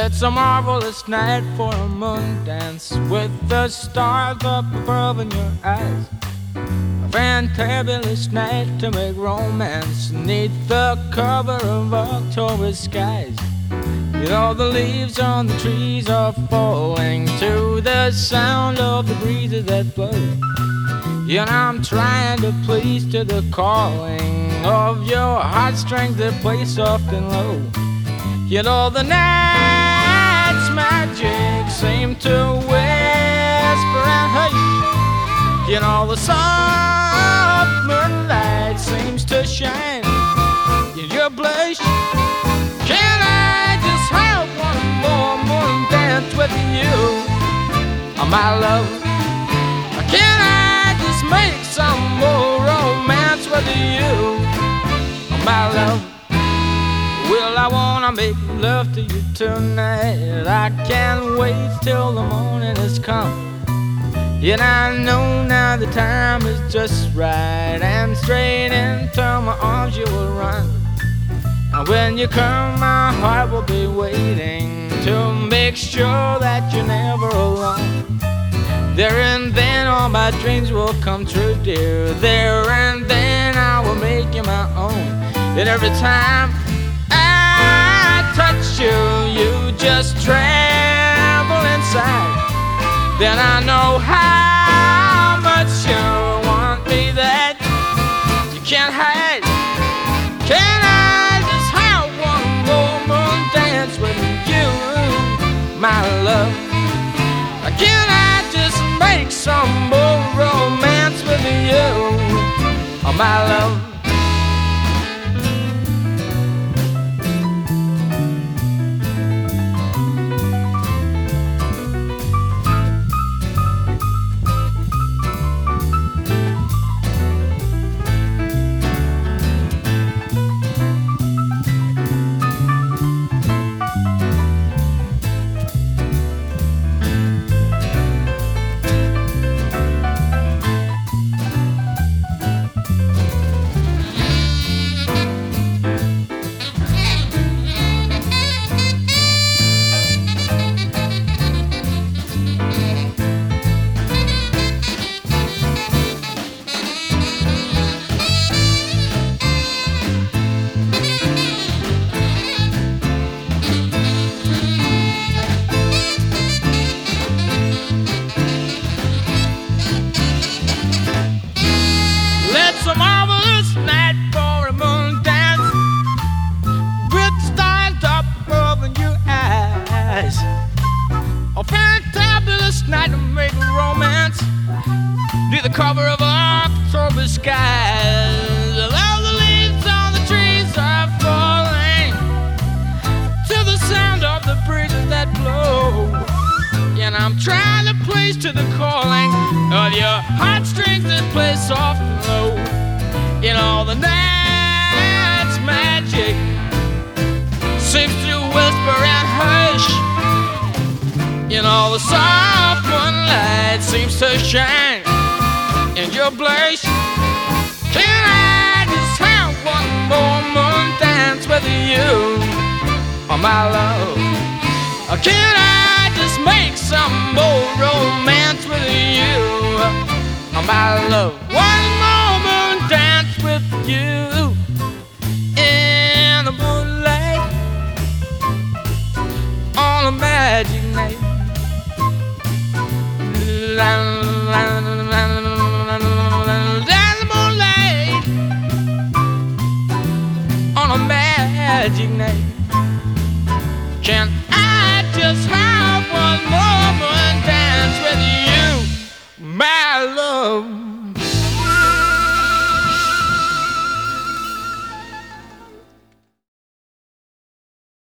It's a marvelous night for a moon dance with the stars up above in your eyes. A fantabulous night to make romance neath the cover of October skies. You know the leaves on the trees are falling to the sound of the breezes that blow. You know I'm trying to please to the calling of your heartstrings that play soft and low. You know the night's magic seem to whisper and hush. You know the soft moonlight seems to shine in your blush. Can I just have one more moon dance with you, oh, my love? Can I just make some more romance with you, oh, my love? Well, I wanna make love to you tonight. I can't wait till the morning has come. And I know now the time is just right, and straight into my arms you will run. And when you come, my heart will be waiting to make sure that you're never alone. There and then all my dreams will come true, dear. There and then I will make you my own. And every time touch you, you just tremble inside. Then I know how much you want me that you can't hide. Can I just have one more moon dance with you, my love? Can I just make some more romance with you, oh, my love? It's a marvelous night for a moon dance with stars up above in your eyes. A fantabulous night to make romance near the cover of October skies. All the leaves on the trees are falling to the sound of the breezes that blow. And I'm trying to please to the calling of your heartstrings that play soft and low. In all the night's magic seems to whisper and hush. In all the soft moonlight seems to shine in your blush. Can I just have one more moon dance with you, oh, my love? Or can I just make some more romance with you, oh, my love? One more moon dance with you in the moonlight on a magic night. The moonlight on a magic night. Can I just have one more